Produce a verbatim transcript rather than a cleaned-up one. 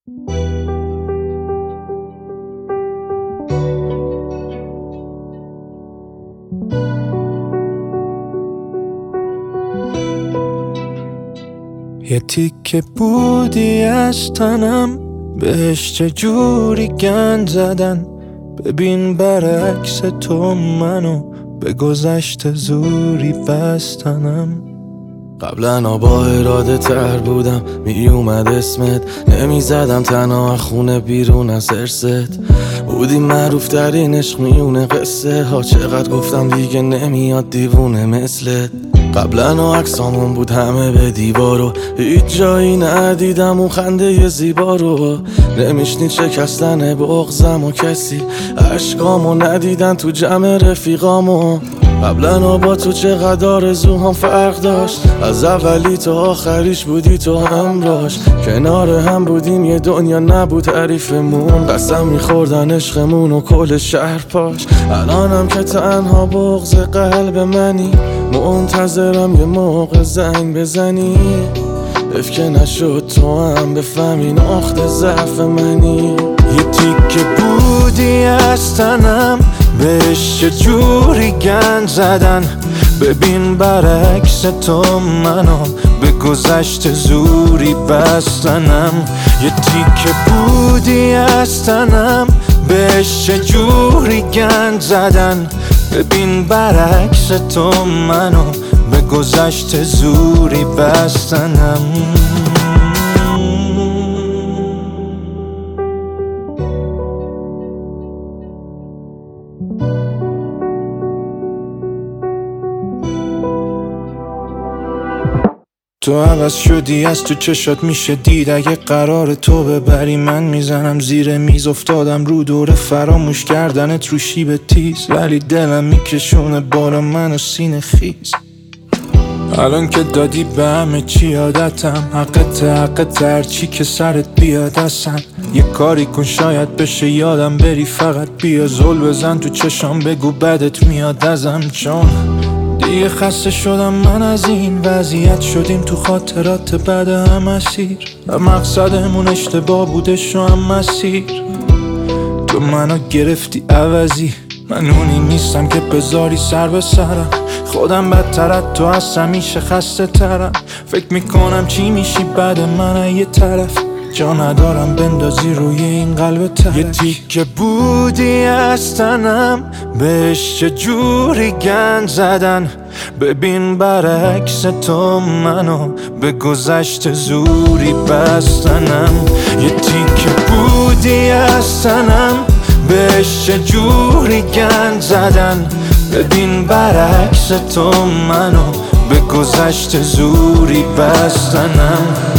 یه تیکه بودی از تنم، بهش چجوری گند زدن. ببین برعکس تو منو به گذشته زوری بستنم. قبلا با اراده تر بودم، می اومد اسمت، نمی زدم تنها خونه بیرون از ارست. بودی معروف ترین عشق میونه قصه ها، چقدر گفتم دیگه نمیاد دیوونه مثلت. قبلا عکسامون بود همه به دیوارو، هیچ جایی ندیدم اون خنده زیبا رو. نمیشنید شکستن بغضم و کسی عشقامو ندیدن تو جمع رفیقامو. قبلا با تو چقدر آرزوهام فرق داشت، از اولی تا آخریش بودی تو همراش. کنار هم بودیم یه دنیا نبود حریفمون، قسم میخوردن عشقمون و کل شهر پاش. الانم که تنها بغض قلب منی، منتظرم یه موقع زنگ بزنی. اف که نشد تو هم بفهمی نقطه ضعف منی. یه تیکه بودی از تنم، بهش چجوری گند زدن. ببین برعکس تو منو به گذشته زوری بستنم. یه تیکه بودی از تنم، بهش چجوری گند زدن. ببین برعکس تو منو به گذشته زوری بستنم. تو عوض شدی، از تو چشات میشه دید. اگه قرار تو ببری من میزنم زیر میز. افتادم رو دور فراموش کردنت رو شیب تیز، ولی دلم میکشونه بالا منو سینه خیز. الان که دادی به همه چی عادتم، حقت حقت هرچی که سرت بیاد اصلا. یه کاری کن شاید بشه یادم بری، فقط بیا زل بزن تو چشام بگو بدت میاد ازم. چون دیگه خسته شدم من از این وضعیت، شدیم تو خاطرات بعد هم اسیر. و مقصدمون اشتباه بودش و هم مسیر. تو منو گرفتی عوضی، من اونی نیستم که بذاری سر به سرم. خودم بدترت تو از همیشه خسته ترم. فکر میکنم چی میشی بعد من یه طرف، جا ندارم بندازی روی این قلب ترک. یه تیکه بودی از تنم، بهش چجوری گند زدن. ببین برعکس تو منو به گذشته زوری بستنم. یه تیکه بودی از تنم، بهش چجوری گند زدن. ببین برعکس تو منو به گذشته زوری بستنم.